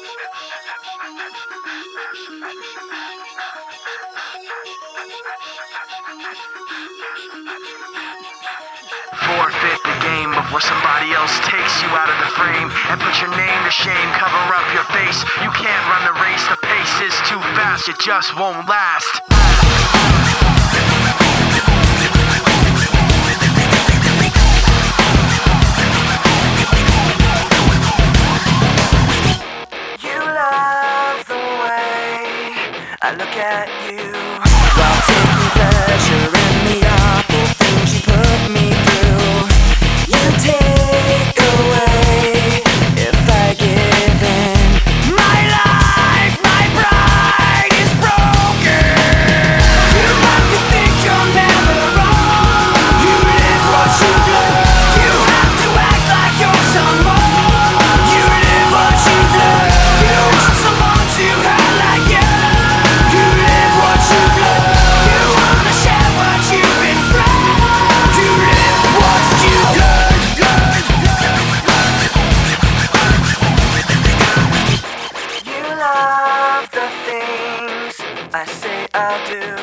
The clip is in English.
Forfeit the game of where somebody else takes you out of the frame and put your name to shame, cover up your face. You can't run the race, the pace is too fast, it just won't last. You love the way I look at you while taking pleasure in the awful things you put me through. You take away if I give in. My life, my pride is broken. You like to think you're never wrong. You live what you do. You have to act like you're someone. You live what you do. You want someone to have like you. You live what you do. You wanna share what you've been through. You live what you do. You love the things I say I'll do.